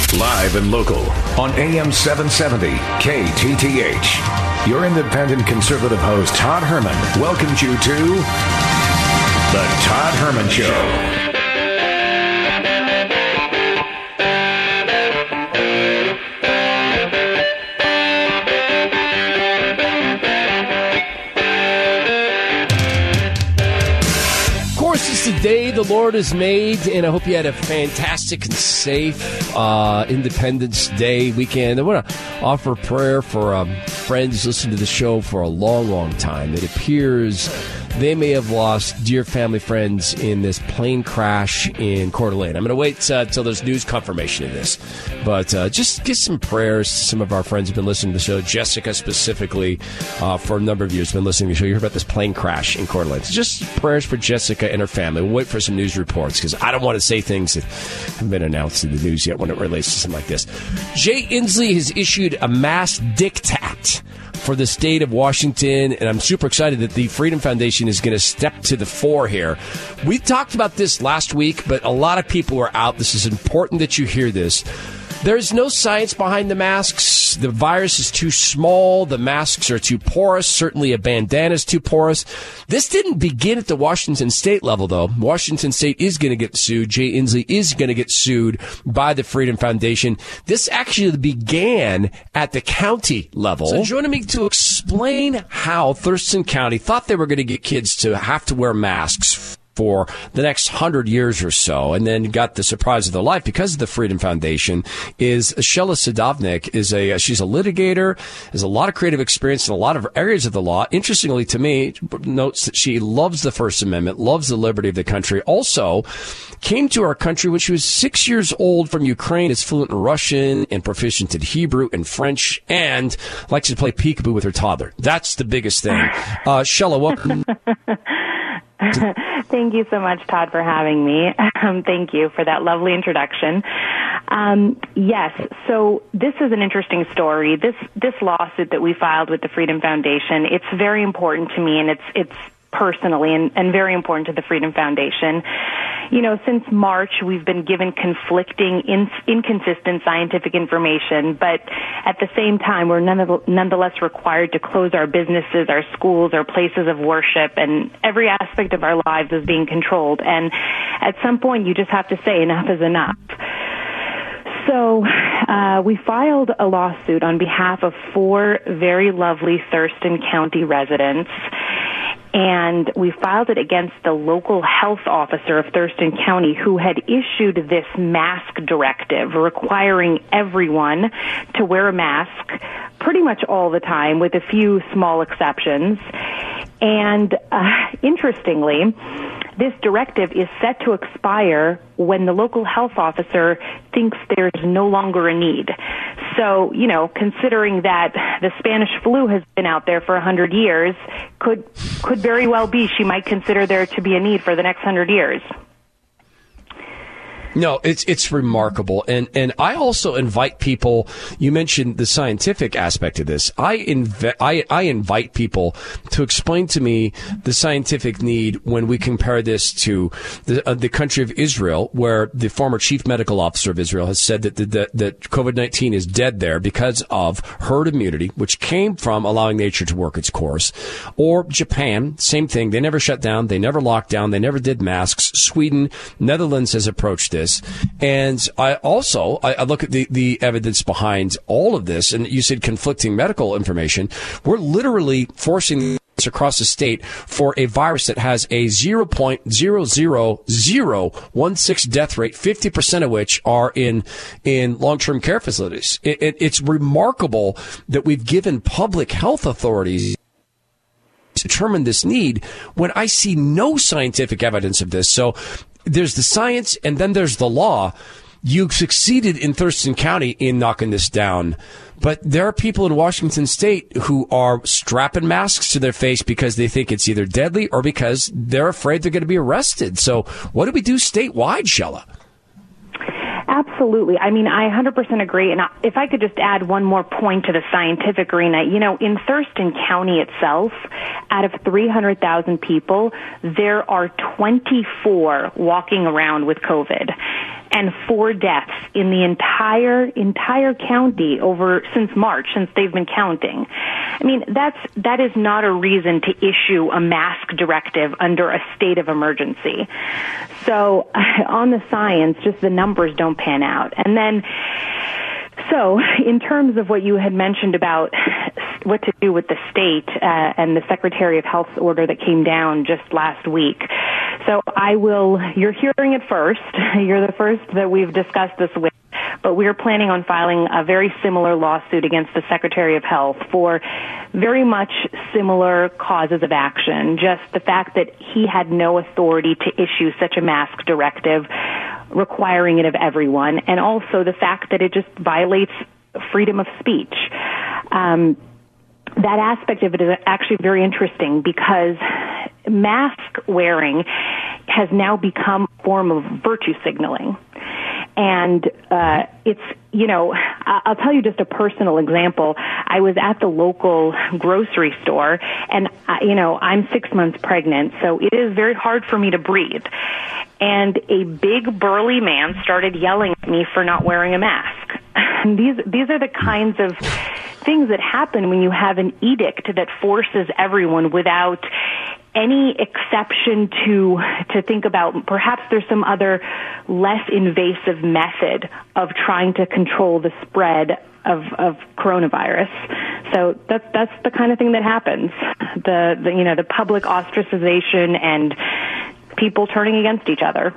Live and local on AM 770 KTTH. Your independent conservative host, Todd Herman, welcomes you to The Todd Herman Show. It's the day the Lord has made, and I hope you had a fantastic and safe Independence Day weekend. I want to offer prayer for friends listening to the show for a long, long time. It appears they may have lost dear family friends in this plane crash in Coeur d'Alene. I'm going to wait till there's news confirmation of this. But just get some prayers to some of our friends who've been listening to the show. Jessica specifically, for a number of years, been listening to the show. You heard about this plane crash in Coeur d'Alene. So just prayers for Jessica and her family. We'll wait for some news reports because I don't want to say things that haven't been announced in the news yet when it relates to something like this. Jay Inslee has issued a mass diktat for the state of Washington, and I'm super excited that the Freedom Foundation is going to step to the fore here. We talked about this last week, but a lot of people are out. This is important that you hear this. There's no science behind the masks. The virus is too small. The masks are too porous. Certainly a bandana is too porous. This didn't begin at the Washington State level, though. Washington State is going to get sued. Jay Inslee is going to get sued by the Freedom Foundation. This actually began at the county level. So joining me to explain how Thurston County thought they were going to get kids to have to wear masks for the next 100 years or so, and then got the surprise of their life because of the Freedom Foundation, is Shella Sadovnik. She's a litigator, has a lot of creative experience in a lot of areas of the law. Interestingly to me, notes that she loves the First Amendment, loves the liberty of the country. Also, came to our country when she was 6 years old from Ukraine, is fluent in Russian and proficient in Hebrew and French, and likes to play peekaboo with her toddler. That's the biggest thing. Shella, welcome. Thank you so much, Todd, for having me. Thank you for that lovely introduction. Yes, so this is an interesting story. This lawsuit that we filed with the Freedom Foundation, it's very important to me, and it's personally and very important to the Freedom Foundation. You know, since March, we've been given conflicting, inconsistent scientific information, but at the same time, we're nonetheless required to close our businesses, our schools, our places of worship, and every aspect of our lives is being controlled. And at some point, you just have to say enough is enough. So we filed a lawsuit on behalf of 4 very lovely Thurston County residents, and we filed it against the local health officer of Thurston County who had issued this mask directive requiring everyone to wear a mask pretty much all the time with a few small exceptions. And interestingly, this directive is set to expire when the local health officer thinks there's no longer a need. So, you know, considering that the Spanish flu has been out there for 100 years, could very well be she might consider there to be a need for the next 100 years. No, it's remarkable. And I also invite people, you mentioned the scientific aspect of this. I invite people to explain to me the scientific need when we compare this to the country of Israel, where the former chief medical officer of Israel has said that COVID-19 is dead there because of herd immunity, which came from allowing nature to work its course. Or Japan, same thing. They never shut down. They never locked down. They never did masks. Sweden, Netherlands has approached this. And I look at the evidence behind all of this, and you said conflicting medical information. We're literally forcing this across the state for a virus that has a 0.00016 death rate, 50% of which are in long-term care facilities. It's remarkable that we've given public health authorities determine this need when I see no scientific evidence of this. So there's the science and then there's the law. You succeeded in Thurston County in knocking this down, but there are people in Washington State who are strapping masks to their face because they think it's either deadly or because they're afraid they're going to be arrested. So what do we do statewide, Shella? Absolutely. I mean, I 100% agree. And if I could just add one more point to the scientific arena, in Thurston County itself, out of 300,000 people, there are 24 walking around with COVID and 4 deaths in the entire county since March, since they've been counting. I mean, that is not a reason to issue a mask directive under a state of emergency. So on the science, just the numbers don't pan out. And then, so in terms of what you had mentioned about what to do with the state and the Secretary of Health's order that came down just last week. So you're hearing it first. You're the first that we've discussed this with. But we're planning on filing a very similar lawsuit against the Secretary of Health for very much similar causes of action. Just the fact that he had no authority to issue such a mask directive, requiring it of everyone, and also the fact that it just violates freedom of speech. That aspect of it is actually very interesting because mask wearing has now become a form of virtue signaling. And it's, I'll tell you just a personal example. I was at the local grocery store, and, I'm 6 months pregnant, so it is very hard for me to breathe. And a big, burly man started yelling at me for not wearing a mask. And these are the kinds of things that happen when you have an edict that forces everyone without any exception to think about perhaps there's some other less invasive method of trying to control the spread of coronavirus. So that's the kind of thing that happens. The public ostracization and people turning against each other.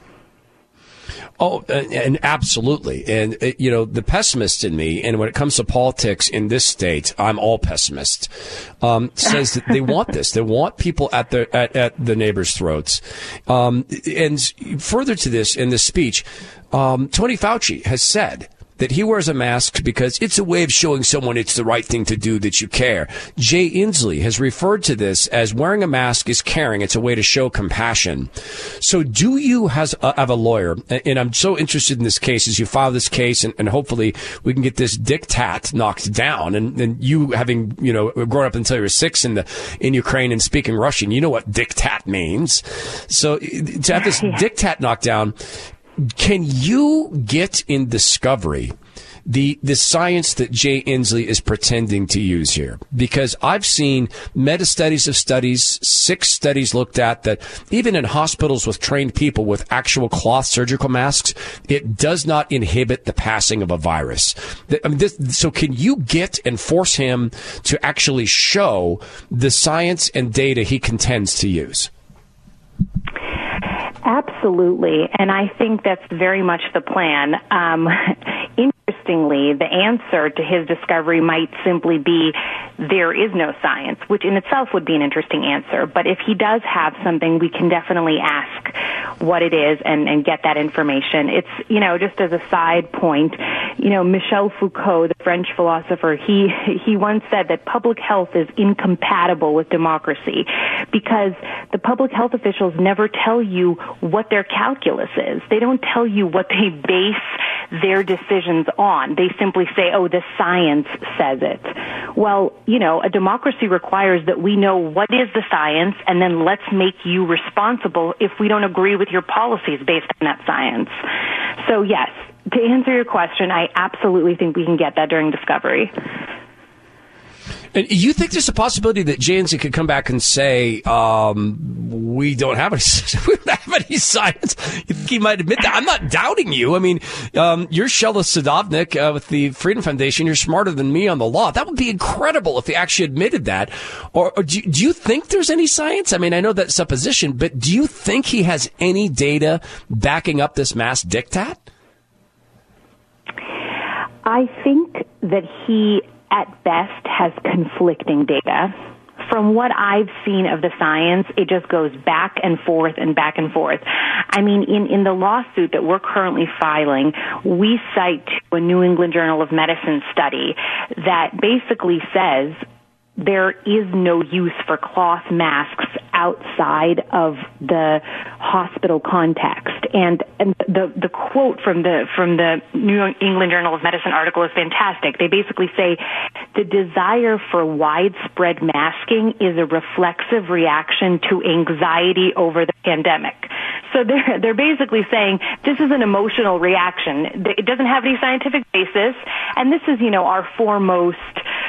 Oh, and absolutely. And, the pessimist in me, and when it comes to politics in this state, I'm all pessimist, says that they want this. They want people at the neighbors' throats. And further to this, in this speech, Tony Fauci has said that he wears a mask because it's a way of showing someone it's the right thing to do, that you care. Jay Inslee has referred to this as wearing a mask is caring. It's a way to show compassion. So do you have a lawyer, and I'm so interested in this case as you file this case, and hopefully we can get this diktat knocked down. And you having, grown up until you were 6 in Ukraine and speaking Russian, you know what diktat means. So to have this diktat knocked down, can you get in discovery the science that Jay Inslee is pretending to use here? Because I've seen meta-studies of studies, 6 studies looked at that even in hospitals with trained people with actual cloth surgical masks, it does not inhibit the passing of a virus. So can you get and force him to actually show the science and data he contends to use? Absolutely, and I think that's very much the plan. Interestingly, the answer to his discovery might simply be there is no science, which in itself would be an interesting answer. But if he does have something, we can definitely ask what it is and get that information. It's, just as a side point, Michel Foucault, the French philosopher, he once said that public health is incompatible with democracy because the public health officials never tell you what their calculus is. They don't tell you what they base their decisions on. They simply say, oh, the science says it. Well, a democracy requires that we know what is the science, and then let's make you responsible if we don't agree with your policies based on that science. So, yes, to answer your question, I absolutely think we can get that during discovery. And you think there's a possibility that Jay Inslee could come back and say, we don't have any science? You think he might admit that? I'm not doubting you. I mean, you're Sheila Sadovnik with the Freedom Foundation. You're smarter than me on the law. That would be incredible if he actually admitted that. Or do you think there's any science? I mean, I know that's supposition, but do you think he has any data backing up this mass diktat? I think that he at best has conflicting data. From what I've seen of the science, it just goes back and forth and back and forth. I mean, in the lawsuit that we're currently filing, we cite a New England Journal of Medicine study that basically says there is no use for cloth masks outside of the hospital context. And the quote from the New England Journal of Medicine article is fantastic. They basically say the desire for widespread masking is a reflexive reaction to anxiety over the pandemic. So they're basically saying this is an emotional reaction. It doesn't have any scientific basis, and this is, our foremost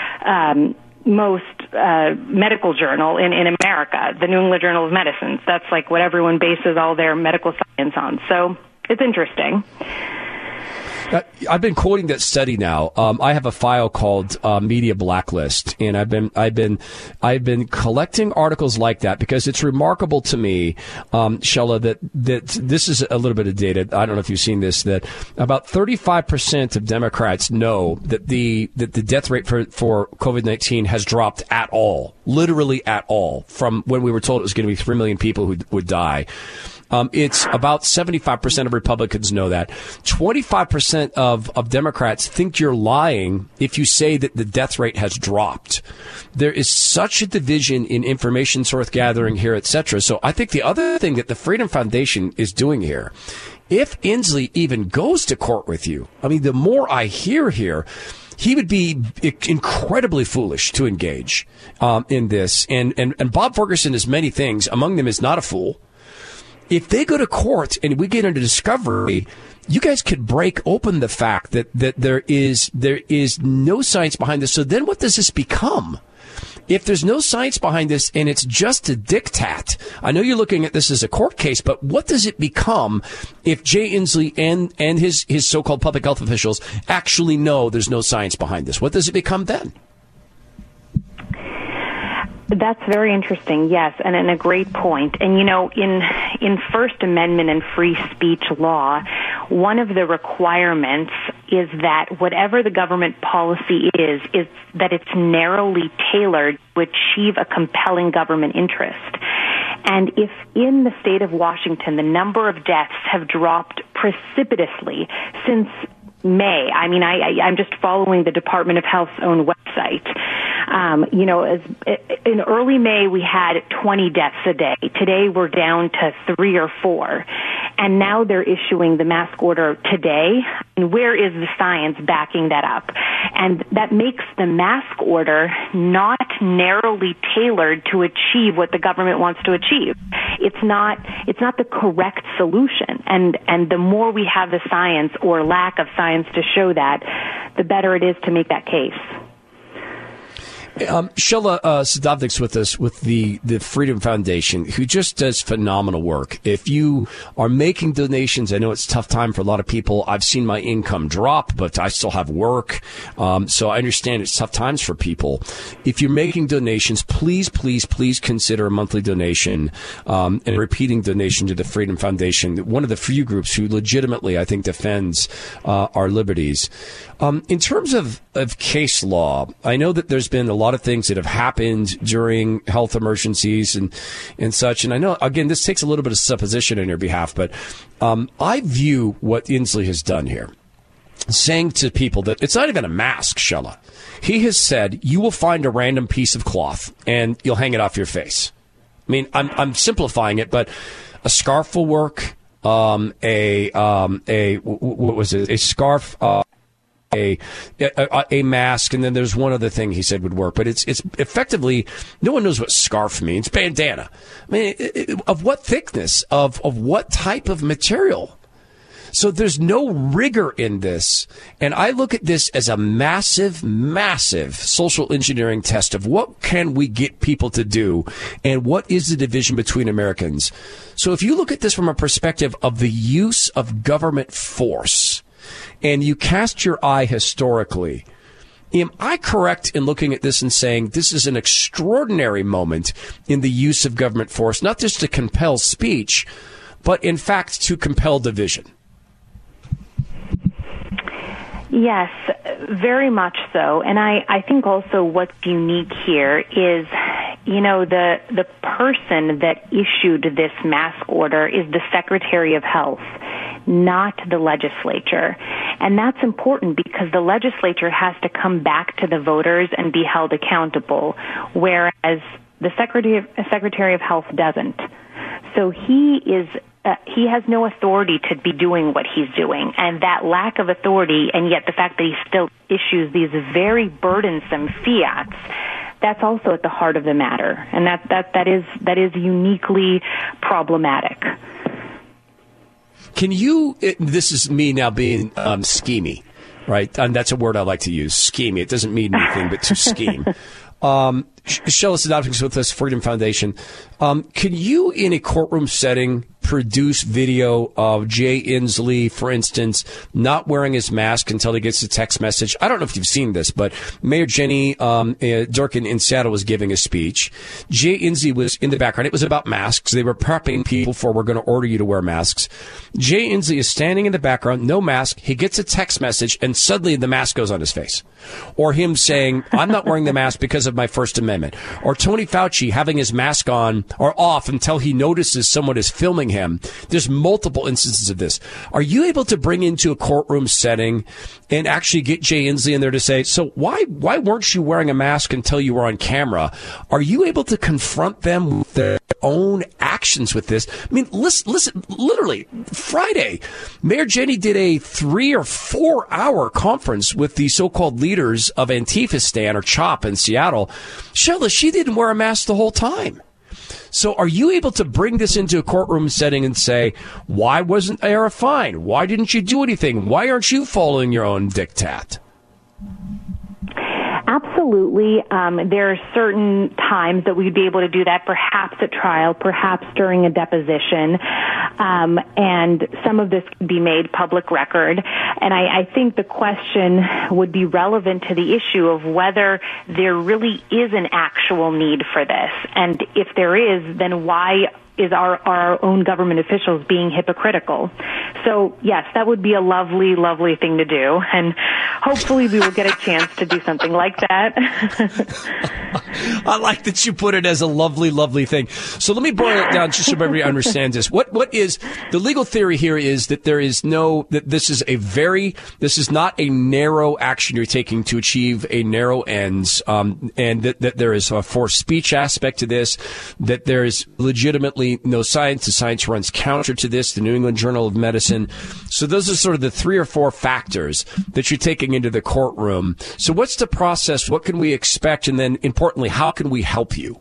medical journal in America, the New England Journal of Medicine. That's like what everyone bases all their medical science on. So it's interesting. I've been quoting that study now. I have a file called Media Blacklist, and I've been collecting articles like that because it's remarkable to me, Shella, that this is a little bit of data. I don't know if you've seen this, that about 35% of Democrats know that the death rate for COVID-19 has dropped at all, literally at all, from when we were told it was going to be 3 million people who would die. It's about 75% of Republicans know that. 25% of Democrats think you're lying if you say that the death rate has dropped. There is such a division in information source gathering here, et cetera. So I think the other thing that the Freedom Foundation is doing here, if Inslee even goes to court with you, I mean, the more I hear here, he would be incredibly foolish to engage in this. And Bob Ferguson is many things. Among them is not a fool. If they go to court and we get into discovery, you guys could break open the fact that there is no science behind this. So then what does this become? If there's no science behind this and it's just a diktat, I know you're looking at this as a court case, but what does it become if Jay Inslee and his so-called public health officials actually know there's no science behind this? What does it become then? That's very interesting, yes, and a great point. And, in First Amendment and free speech law, one of the requirements is that whatever the government policy is that it's narrowly tailored to achieve a compelling government interest. And if in the state of Washington the number of deaths have dropped precipitously since May. I mean, I'm just following the Department of Health's own website. In early May, we had 20 deaths a day. Today, we're down to 3 or 4. And now they're issuing the mask order today. And where is the science backing that up? And that makes the mask order not narrowly tailored to achieve what the government wants to achieve. It's not the correct solution. And the more we have the science or lack of science to show that, the better it is to make that case. Shella Sadovnik's with us with the Freedom Foundation, who just does phenomenal work. If you are making donations, I know it's a tough time for a lot of people. I've seen my income drop, but I still have work. So I understand it's tough times for people. If you're making donations, please, please, please consider a monthly donation and a repeating donation to the Freedom Foundation, one of the few groups who legitimately, I think, defends our liberties. In terms of case law, I know that there's been a lot of things that have happened during health emergencies and such. And I know, again, this takes a little bit of supposition on your behalf, but I view what Inslee has done here, saying to people that it's not even a mask, Shella. He has said, you will find a random piece of cloth and you'll hang it off your face. I mean, I'm simplifying it, but a scarf will work. What was it? A scarf, a mask, and then there's one other thing he said would work, but it's effectively, no one knows what scarf means. Bandana. I mean, of what thickness, of what type of material? So there's no rigor in this, and I look at this as a massive, massive social engineering test of what can we get people to do, and what is the division between Americans. So if you look at this from a perspective of the use of government force, and you cast your eye historically, am I correct in looking at this and saying this is an extraordinary moment in the use of government force, not just to compel speech, but in fact to compel division? Yes, very much so. And I think also what's unique here is, the person that issued this mask order is the Secretary of Health, not the legislature. And that's important because the legislature has to come back to the voters and be held accountable, whereas The Secretary of Health doesn't. So he has no authority to be doing what he's doing, and that lack of authority, and yet the fact that he still issues these very burdensome fiats, that's also at the heart of the matter, and that is uniquely problematic. Can you? This is me now being schemy, right? And that's a word I like to use. Schemy. It doesn't mean anything but to scheme. Sheila Sadovnik's with us, Freedom Foundation. Can you, in a courtroom setting, produce video of Jay Inslee, for instance, not wearing his mask until he gets a text message? I don't know if you've seen this, but Mayor Jenny Durkan in Seattle was giving a speech. Jay Inslee was in the background. It was about masks. They were prepping people for, we're going to order you to wear masks. Jay Inslee is standing in the background, no mask. He gets a text message, and suddenly the mask goes on his face. Or him saying, I'm not wearing the mask because of my First Amendment. Or Tony Fauci having his mask on or off until he notices someone is filming him. There's multiple instances of this. Are you able to bring into a courtroom setting and actually get Jay Inslee in there to say, so why weren't you wearing a mask until you were on camera? Are you able to confront them with their own actions with this? I mean, listen, literally, Friday, Mayor Jenny did a 3 or 4 hour conference with the so-called leaders of Antifistan or CHOP in Seattle. Sheila, she didn't wear a mask the whole time. So are you able to bring this into a courtroom setting and say, why wasn't there a fine? Why didn't you do anything? Why aren't you following your own diktat? Absolutely. There are certain times that we'd be able to do that, perhaps at trial, perhaps during a deposition, and some of this could be made public record. And I think the question would be relevant to the issue of whether there really is an actual need for this. And if there is, then why is our own government officials being hypocritical? So, yes, that would be a lovely, lovely thing to do. And hopefully we will get a chance to do something like that. I like that you put it as a lovely, lovely thing. So let me boil it down just so everybody understands this. What is the legal theory here is that this is not a narrow action you're taking to achieve a narrow ends, and that there is a forced speech aspect to this, that there is legitimately no science. The science runs counter to this, the New England Journal of Medicine. So those are sort of the 3 or 4 factors that you're taking into the courtroom. So what's the process? What can we expect? And then, importantly, how can we help you?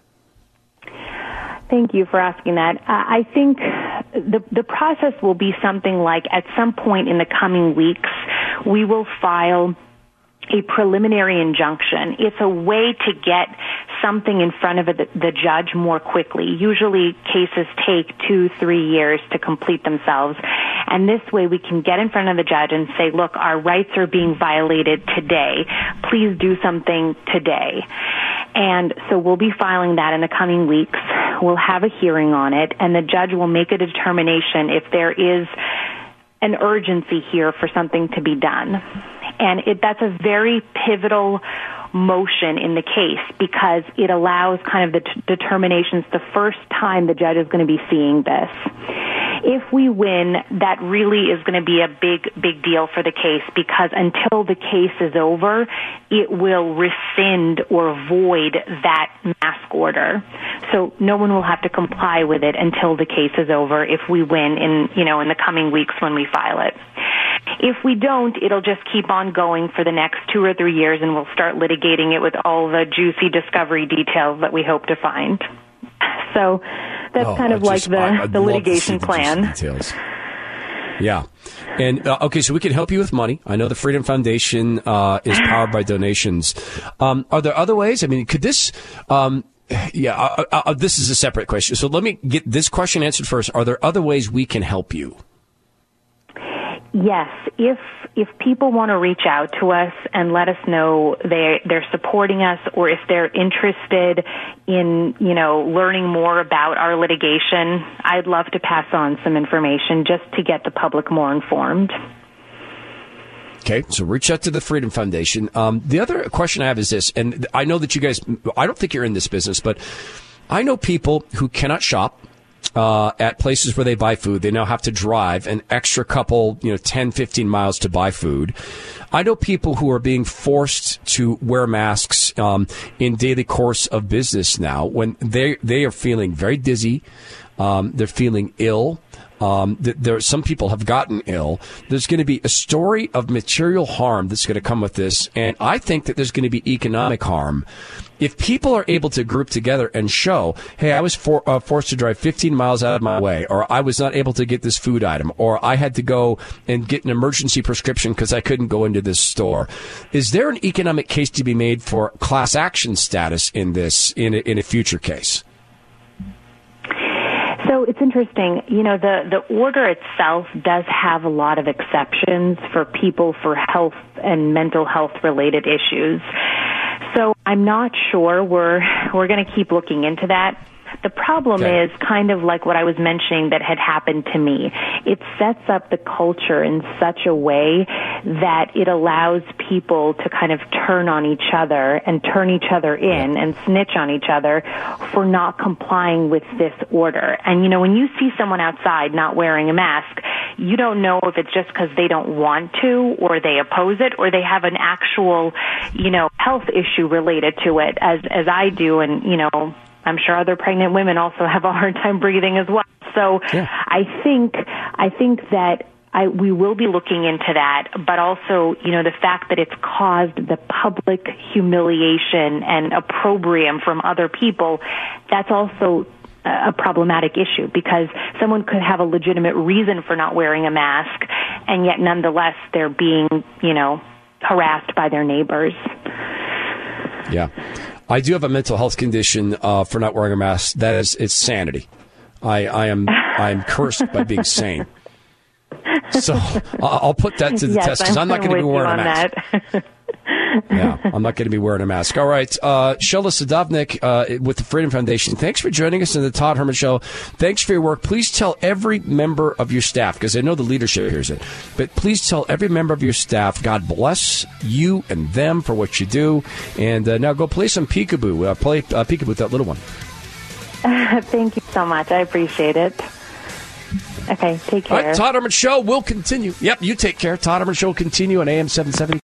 Thank you for asking that. I think the process will be something like, at some point in the coming weeks, we will file a preliminary injunction. It's a way to get something in front of the judge more quickly. Usually cases take 2-3 years to complete themselves. And this way we can get in front of the judge and say, look, our rights are being violated today. Please do something today. And so we'll be filing that in the coming weeks. We'll have a hearing on it, and the judge will make a determination if there is an urgency here for something to be done. And that's a very pivotal motion in the case because it allows kind of the determinations the first time the judge is going to be seeing this. If we win, that really is going to be a big deal for the case because until the case is over, it will rescind or void that mask order. So no one will have to comply with it until the case is over if we win in the coming weeks when we file it. If we don't, it'll just keep on going for the next 2 or 3 years and we'll start litigating it with all the juicy discovery details that we hope to find. So that's kind of the litigation plan. Details. Yeah. And, okay, so we can help you with money. I know the Freedom Foundation is powered by donations. Are there other ways? I mean, could this... this is a separate question. So let me get this question answered first. Are there other ways we can help you? Yes, if people want to reach out to us and let us know they're supporting us, or if they're interested in learning more about our litigation, I'd love to pass on some information just to get the public more informed. Okay, so reach out to the Freedom Foundation. The other question I have is this, and I know that you guys, I don't think you're in this business, but I know people who cannot shop. at places where they buy food. They now have to drive an extra couple, 10, 15 miles to buy food. I know people who are being forced to wear masks in daily course of business now when they are feeling very dizzy. They're feeling ill. Some people have gotten ill. There's going to be a story of material harm that's going to come with this, and I think that there's going to be economic harm. If people are able to group together and show, hey, I was forced to drive 15 miles out of my way, or I was not able to get this food item, or I had to go and get an emergency prescription because I couldn't go into this store. Is there an economic case to be made for class action status in this in a future case? So it's interesting, the order itself does have a lot of exceptions for people for health and mental health related issues. So I'm not sure we're going to keep looking into that. The problem is kind of like what I was mentioning that had happened to me. It sets up the culture in such a way that it allows people to kind of turn on each other and turn each other in and snitch on each other for not complying with this order. And, when you see someone outside not wearing a mask, you don't know if it's just because they don't want to or they oppose it or they have an actual, health issue related to it as I do. And, I'm sure other pregnant women also have a hard time breathing as well. So I think that we will be looking into that, but also, the fact that it's caused the public humiliation and opprobrium from other people, that's also a problematic issue because someone could have a legitimate reason for not wearing a mask, and yet nonetheless they're being, harassed by their neighbors. Yeah. I do have a mental health condition for not wearing a mask. It's sanity. I am cursed by being sane. So I'll put that to the test because I'm not going to be wearing a mask. Yeah, I'm not going to be wearing a mask. All right. Shola Sadovnik with the Freedom Foundation. Thanks for joining us in the Todd Herman Show. Thanks for your work. Please tell every member of your staff, because I know the leadership hears it, but please tell every member of your staff, God bless you and them for what you do. And now go play some peekaboo. Play peekaboo with that little one. Thank you so much. I appreciate it. Okay, take care. All right, Todd Herman Show will continue. Yep, you take care. Todd Herman Show will continue on AM 770.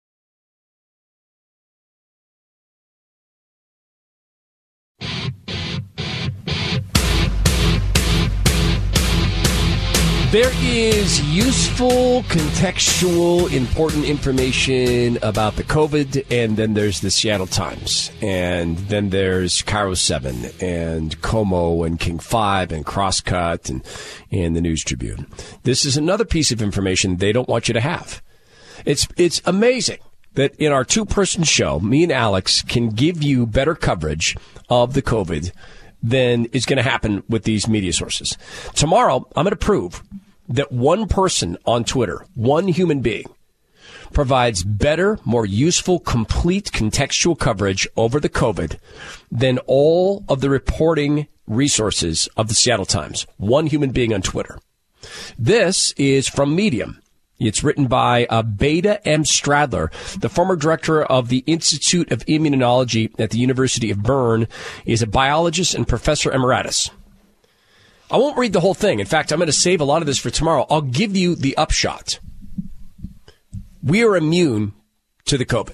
There is useful, contextual, important information about the COVID, and then there's the Seattle Times, and then there's Cairo 7, and Como, and King 5, and Crosscut, and the News Tribune. This is another piece of information they don't want you to have. It's amazing that in our two-person show, me and Alex can give you better coverage of the COVID than is going to happen with these media sources. Tomorrow, I'm going to prove that one person on Twitter, one human being, provides better, more useful, complete contextual coverage over the COVID than all of the reporting resources of the Seattle Times. One human being on Twitter. This is from Medium. It's written by Beta M. Stradler, the former director of the Institute of Immunology at the University of Bern. Is a biologist and professor emeritus. I won't read the whole thing. In fact, I'm going to save a lot of this for tomorrow. I'll give you the upshot. We are immune to the COVID.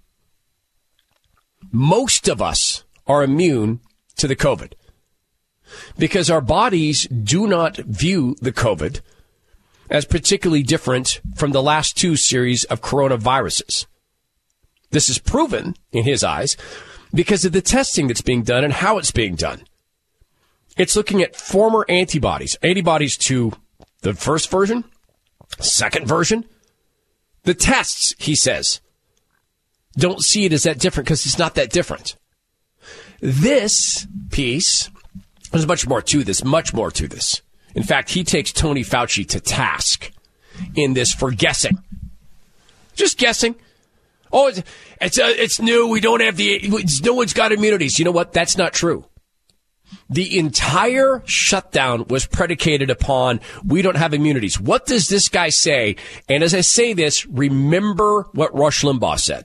Most of us are immune to the COVID because our bodies do not view the COVID as particularly different from the last two series of coronaviruses. This is proven, in his eyes, because of the testing that's being done and how it's being done. It's looking at former antibodies to the first version, second version. The tests, he says, don't see it as that different because it's not that different. This piece, there's much more to this. In fact, he takes Tony Fauci to task in this for guessing. Just guessing. Oh, it's new. We don't have no one's got immunities. You know what? That's not true. The entire shutdown was predicated upon we don't have immunities. What does this guy say? And as I say this, remember what Rush Limbaugh said.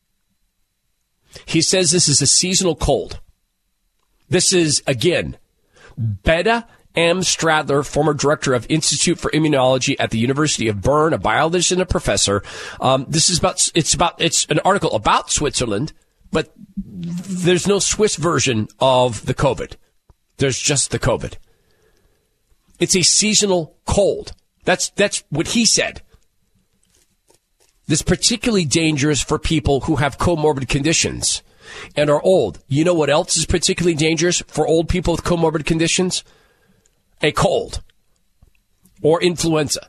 He says this is a seasonal cold. This is, again, Beta M. Stradler, former director of Institute for Immunology at the University of Bern, a biologist and a professor. It's an article about Switzerland, but there's no Swiss version of the COVID. There's just the COVID. It's a seasonal cold. That's what he said. This is particularly dangerous for people who have comorbid conditions and are old. You know what else is particularly dangerous for old people with comorbid conditions? A cold or influenza.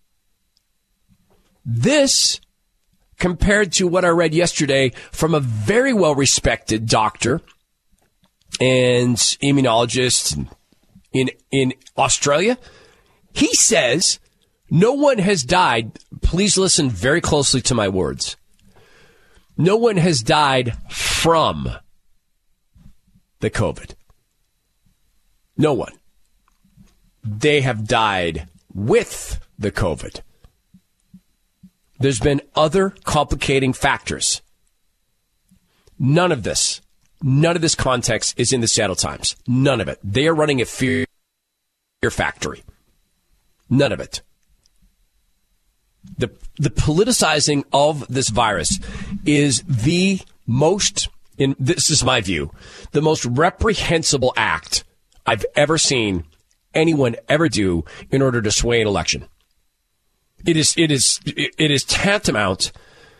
This, compared to what I read yesterday from a very well-respected doctor and immunologist in Australia, he says no one has died. Please listen very closely to my words. No one has died from the COVID. No one. They have died with the COVID. There's been other complicating factors. None of this context is in the Seattle Times. None of it. They are running a fear factory. None of it. The politicizing of this virus is the most, this is my view, the most reprehensible act I've ever seen anyone ever do in order to sway an election. It is tantamount.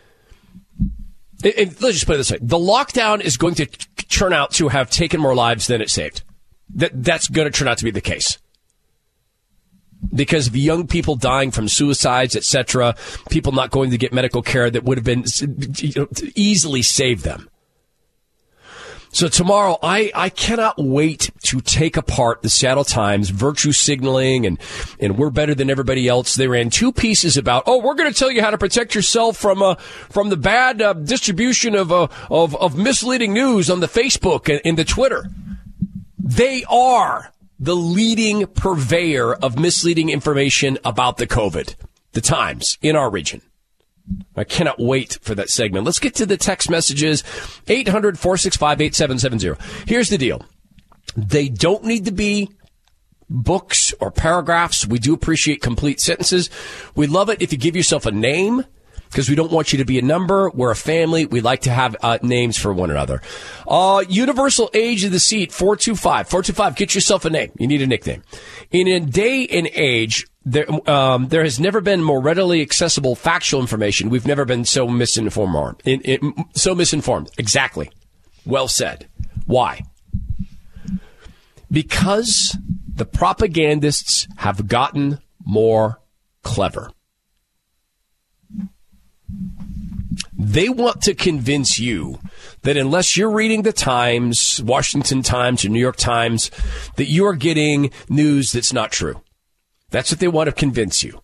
Let's just put it this way. The lockdown is going to turn out to have taken more lives than it saved. That's going to turn out to be the case. Because of young people dying from suicides, etc., people not going to get medical care that would have been easily saved them. So tomorrow, I cannot wait to take apart the Seattle Times virtue signaling and we're better than everybody else. They ran two pieces about, we're going to tell you how to protect yourself from the bad distribution of misleading news on the Facebook and the Twitter. They are the leading purveyor of misleading information about the COVID, the Times, in our region. I cannot wait for that segment. Let's get to the text messages, 800-465-8770. Here's the deal. They don't need to be books or paragraphs. We do appreciate complete sentences. We love it if you give yourself a name, because we don't want you to be a number. We're a family. We like to have names for one another. Universal age of the seat, 425. 425, get yourself a name. You need a nickname. In a day and age, there has never been more readily accessible factual information. We've never been so misinformed. So misinformed. Exactly. Well said. Why? Because the propagandists have gotten more clever. They want to convince you that unless you're reading the Times, Washington Times, or New York Times, that you are getting news that's not true. That's what they want to convince you.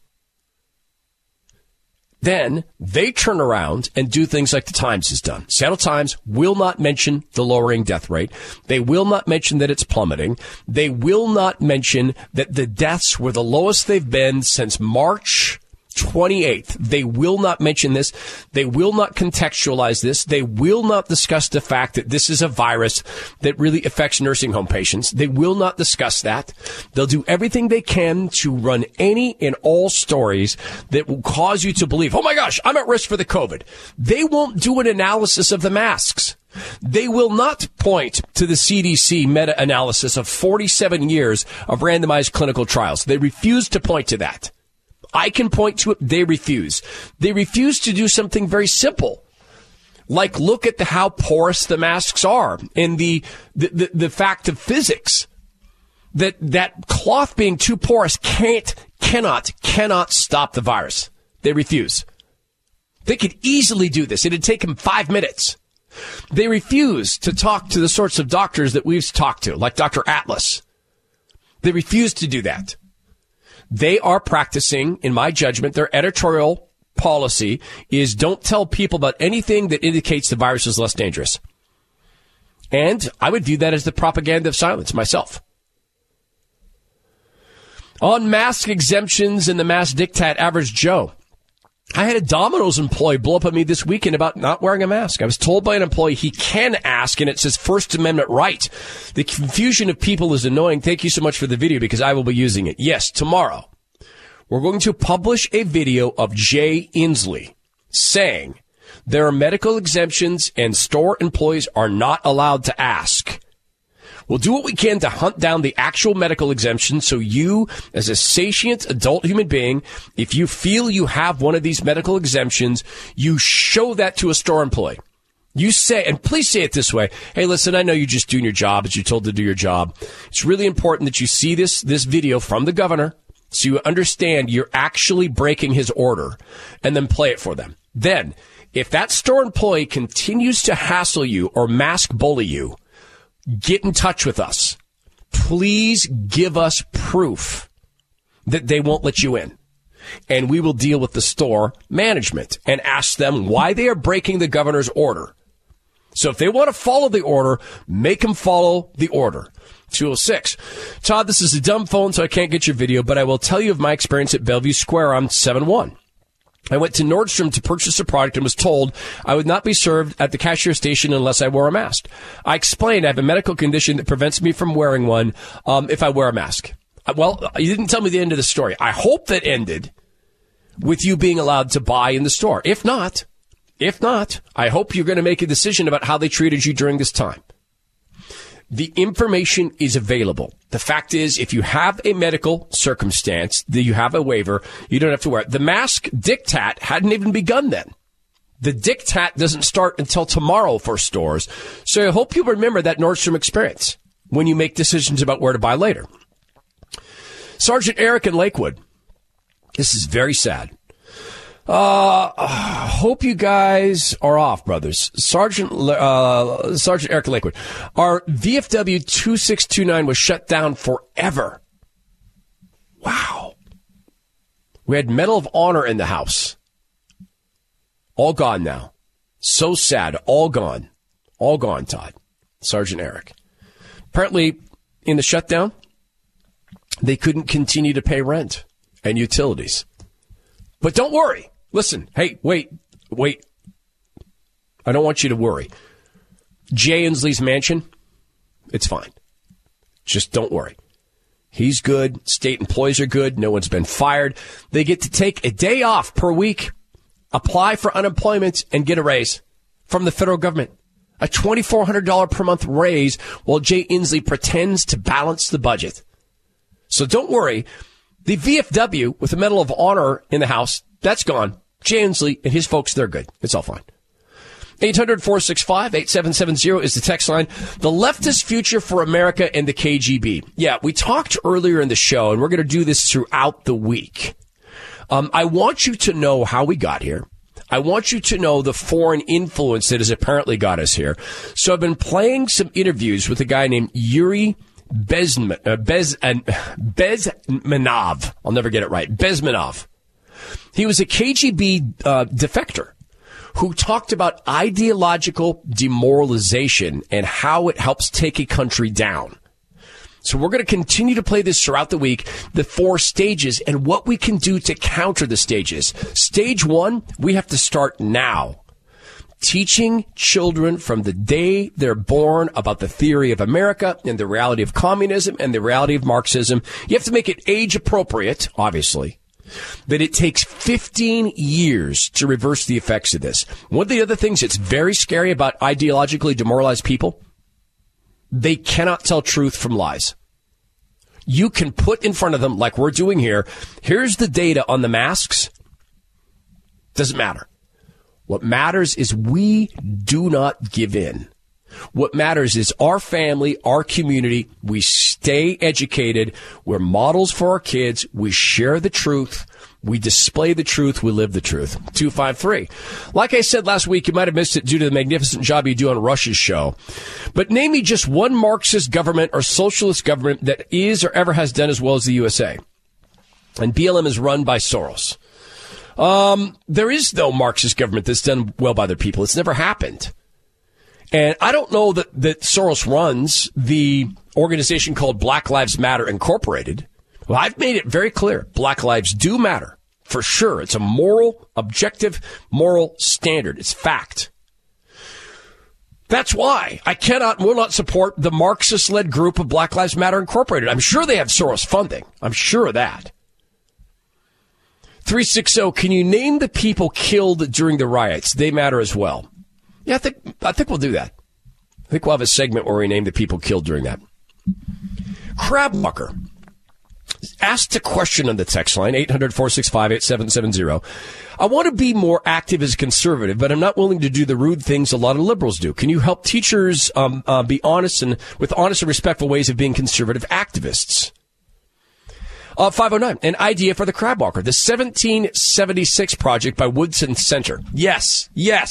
Then they turn around and do things like the Times has done. Seattle Times will not mention the lowering death rate. They will not mention that it's plummeting. They will not mention that the deaths were the lowest they've been since March 28th. They will not mention this. They will not contextualize this. They will not discuss the fact that this is a virus that really affects nursing home patients. They will not discuss that. They'll do everything they can to run any and all stories that will cause you to believe, oh my gosh, I'm at risk for the COVID. They won't do an analysis of the masks. They will not point to the CDC meta-analysis of 47 years of randomized clinical trials. They refuse to point to that. I can point to it. They refuse. They refuse to do something very simple, like look at how porous the masks are and the fact of physics that cloth being too porous cannot stop the virus. They refuse. They could easily do this. It'd take them 5 minutes. They refuse to talk to the sorts of doctors that we've talked to, like Dr. Atlas. They refuse to do that. They are practicing, in my judgment, their editorial policy is don't tell people about anything that indicates the virus is less dangerous. And I would view that as the propaganda of silence myself. On mask exemptions and the mask diktat, Average Joe. I had a Domino's employee blow up at me this weekend about not wearing a mask. I was told by an employee he can ask, and it says First Amendment right. The confusion of people is annoying. Thank you so much for the video because I will be using it. Yes, tomorrow we're going to publish a video of Jay Inslee saying there are medical exemptions and store employees are not allowed to ask. We'll do what we can to hunt down the actual medical exemption so you, as a sapient adult human being, if you feel you have one of these medical exemptions, you show that to a store employee. You say, and please say it this way, hey, listen, I know you're just doing your job as you're told to do your job. It's really important that you see this video from the governor so you understand you're actually breaking his order, and then play it for them. Then, if that store employee continues to hassle you or mask bully you, get in touch with us. Please give us proof that they won't let you in. And we will deal with the store management and ask them why they are breaking the governor's order. So if they want to follow the order, make them follow the order. 206. Todd, this is a dumb phone, so I can't get your video, but I will tell you of my experience at Bellevue Square on 7-1. I went to Nordstrom to purchase a product and was told I would not be served at the cashier station unless I wore a mask. I explained I have a medical condition that prevents me from wearing one if I wear a mask. Well, you didn't tell me the end of the story. I hope that ended with you being allowed to buy in the store. If not, I hope you're going to make a decision about how they treated you during this time. The information is available. The fact is, if you have a medical circumstance, that you have a waiver, you don't have to wear it. The mask diktat hadn't even begun then. The diktat doesn't start until tomorrow for stores. So I hope you remember that Nordstrom experience when you make decisions about where to buy later. Sergeant Eric in Lakewood. This is very sad. Hope you guys are off, brothers. Sergeant Eric Lakewood. Our VFW 2629 was shut down forever. Wow. We had Medal of Honor in the house. All gone now. So sad. All gone. All gone, Todd. Sergeant Eric. Apparently, in the shutdown, they couldn't continue to pay rent and utilities. But don't worry. Listen, hey, wait. I don't want you to worry. Jay Inslee's mansion, it's fine. Just don't worry. He's good. State employees are good. No one's been fired. They get to take a day off per week, apply for unemployment, and get a raise from the federal government. A $2,400 per month raise while Jay Inslee pretends to balance the budget. So don't worry. The VFW with the Medal of Honor in the house, that's gone. Jay Inslee and his folks, they're good. It's all fine. 800-465-8770 is the text line. The leftist future for America and the KGB. Yeah, we talked earlier in the show, and we're going to do this throughout the week. I want you to know how we got here. I want you to know the foreign influence that has apparently got us here. So I've been playing some interviews with a guy named Yuri Bezmenov. I'll never get it right. Bezmenov. He was a KGB defector who talked about ideological demoralization and how it helps take a country down. So we're going to continue to play this throughout the week, the 4 stages and what we can do to counter the stages. Stage 1, we have to start now. Teaching children from the day they're born about the theory of America and the reality of communism and the reality of Marxism. You have to make it age appropriate, obviously. But it takes 15 years to reverse the effects of this. One of the other things that's very scary about ideologically demoralized people, they cannot tell truth from lies. You can put in front of them, like we're doing here, here's the data on the masks. Doesn't matter. What matters is we do not give in. What matters is our family, our community, we stay educated. We're models for our kids. We share the truth. We display the truth. We live the truth. 253. Like I said last week, you might have missed it due to the magnificent job you do on Rush's show. But name me just one Marxist government or socialist government that is or ever has done as well as the USA. And BLM is run by Soros. There is no Marxist government that's done well by their people. It's never happened. And I don't know that Soros runs the organization called Black Lives Matter Incorporated. Well, I've made it very clear. Black lives do matter. For sure. It's a moral, objective, moral standard. It's fact. That's why I will not support the Marxist-led group of Black Lives Matter Incorporated. I'm sure they have Soros funding. I'm sure of that. 360, can you name the people killed during the riots? They matter as well. Yeah, I think we'll do that. I think we'll have a segment where we name the people killed during that. Crabwalker asked a question on the text line, 800-465-8770. I want to be more active as a conservative, but I'm not willing to do the rude things a lot of liberals do. Can you help teachers be honest and with honest and respectful ways of being conservative activists? 509, an idea for the Crabwalker, the 1776 project by Woodson Center. Yes,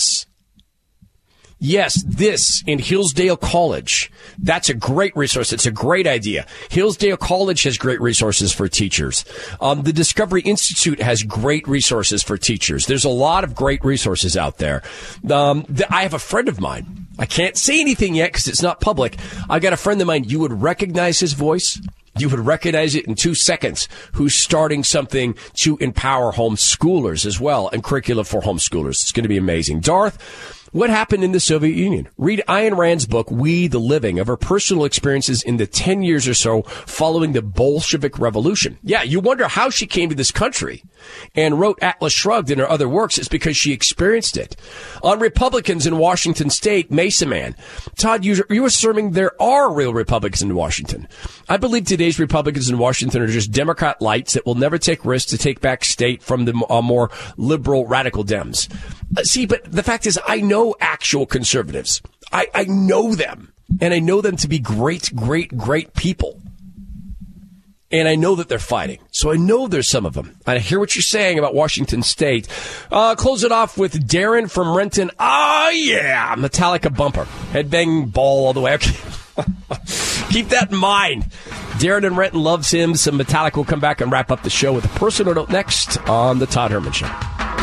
this in Hillsdale College. That's a great resource. It's a great idea. Hillsdale College has great resources for teachers. The Discovery Institute has great resources for teachers. There's a lot of great resources out there. I have a friend of mine. I can't say anything yet because it's not public. I got a friend of mine. You would recognize his voice. You would recognize it in 2 seconds, who's starting something to empower homeschoolers as well and curricula for homeschoolers. It's going to be amazing. Darth, what happened in the Soviet Union? Read Ayn Rand's book, We the Living, of her personal experiences in the 10 years or so following the Bolshevik Revolution. Yeah, you wonder how she came to this country and wrote Atlas Shrugged in her other works. It's because she experienced it. On Republicans in Washington State, Mesa Man. Todd, you're assuming there are real Republicans in Washington. I believe today's Republicans in Washington are just Democrat lights that will never take risks to take back state from the more liberal radical Dems. See, but the fact is, I know actual conservatives. I know them, and I know them to be great, great, great people. And I know that they're fighting. So I know there's some of them. I hear what you're saying about Washington State. Close it off with Darren from Renton. Oh, yeah. Metallica bumper. Headbang ball all the way. Okay. Keep that in mind. Darren in Renton loves him. Some Metallica. Will come back and wrap up the show with a personal note next on The Todd Herman Show.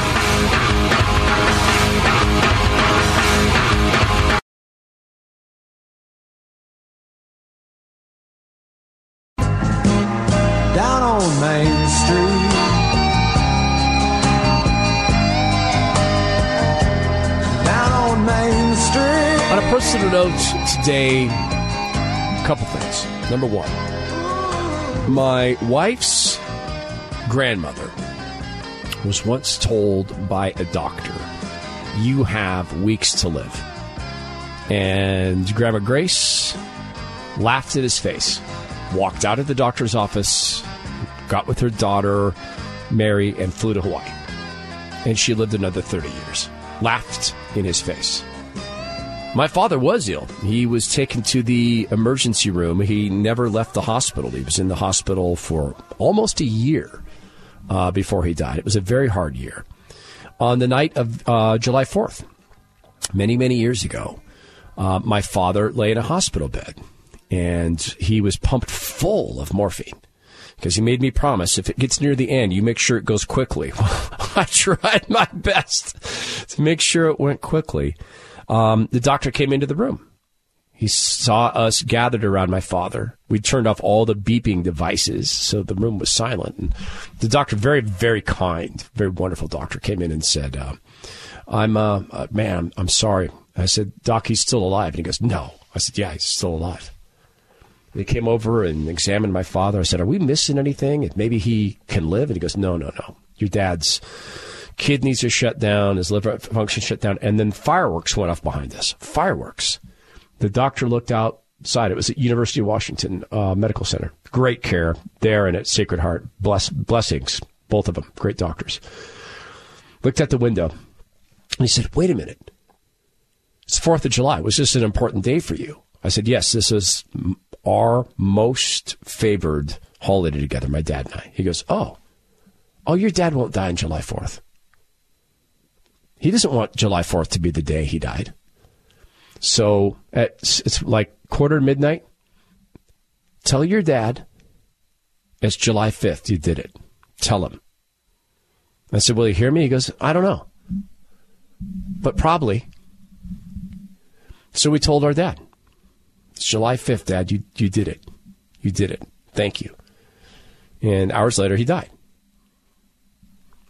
Down on Main Street, down on Main Street. On a personal note today, a couple things. Number one, my wife's grandmother was once told by a doctor, you have weeks to live. And Grandma Grace laughed in his face, walked out of the doctor's office, got with her daughter, Mary, and flew to Hawaii. And she lived another 30 years. Laughed in his face. My father was ill. He was taken to the emergency room. He never left the hospital. He was in the hospital for almost a year before he died. It was a very hard year. On the night of July 4th, many, many years ago, my father lay in a hospital bed. And he was pumped full of morphine because he made me promise if it gets near the end, you make sure it goes quickly. I tried my best to make sure it went quickly. The doctor came into the room. He saw us gathered around my father. We turned off all the beeping devices, so the room was silent. And the doctor, very, very kind, very wonderful doctor, came in and said, I'm sorry. I said, Doc, he's still alive. And he goes, no. I said, yeah, he's still alive. They came over and examined my father. I said, are we missing anything? Maybe he can live? And he goes, no. Your dad's kidneys are shut down, his liver function shut down. And then fireworks went off behind us. Fireworks. The doctor looked outside. It was at University of Washington Medical Center. Great care there and at Sacred Heart. Blessings, both of them. Great doctors. Looked at the window. And he said, wait a minute. It's 4th of July. Was this an important day for you? I said, yes, this is our most favored holiday together, my dad and I. He goes, oh, your dad won't die on July 4th. He doesn't want July 4th to be the day he died. So it's like 1:45. Tell your dad it's July 5th you did it. Tell him. I said, will he hear me? He goes, I don't know. But probably. So we told our dad. It's July 5th, Dad. You did it. You did it. Thank you. And hours later, he died.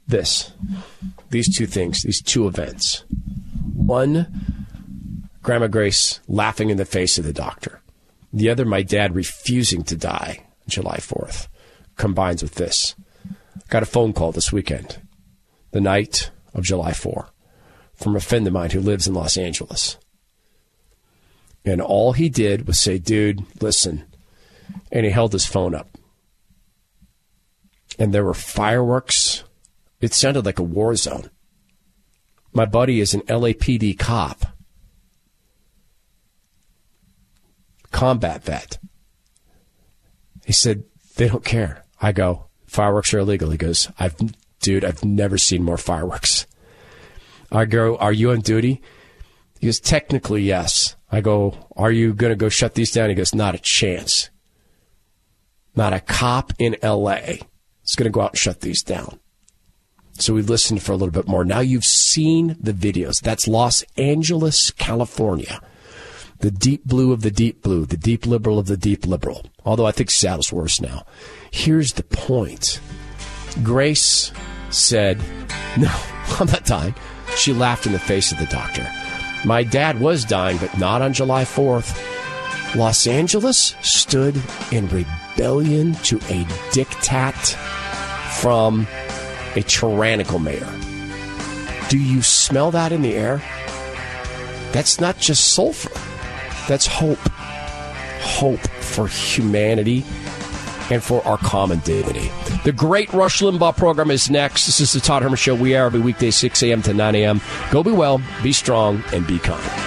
these two things, these two events. One, Grandma Grace laughing in the face of the doctor. The other, my dad refusing to die on July 4th, combines with this. Got a phone call this weekend, the night of July 4, from a friend of mine who lives in Los Angeles. And all he did was say, dude, listen. And he held his phone up. And there were fireworks. It sounded like a war zone. My buddy is an LAPD cop. Combat vet. He said, they don't care. I go, fireworks are illegal. He goes, I've never seen more fireworks. I go, are you on duty? He goes, technically, yes. I go, are you going to go shut these down? He goes, not a chance. Not a cop in L.A. is going to go out and shut these down. So we listened for a little bit more. Now you've seen the videos. That's Los Angeles, California. The deep blue of the deep blue, the deep liberal of the deep liberal. Although I think Seattle's worse now. Here's the point. Grace said, no, I'm not dying. She laughed in the face of the doctor. My dad was dying, but not on July 4th. Los Angeles stood in rebellion to a diktat from a tyrannical mayor. Do you smell that in the air? That's not just sulfur. That's hope. Hope for humanity and for our common dignity. The great Rush Limbaugh program is next. This is the Todd Herman Show. We are every weekday, 6 a.m. to 9 a.m. Go be well, be strong, and be kind.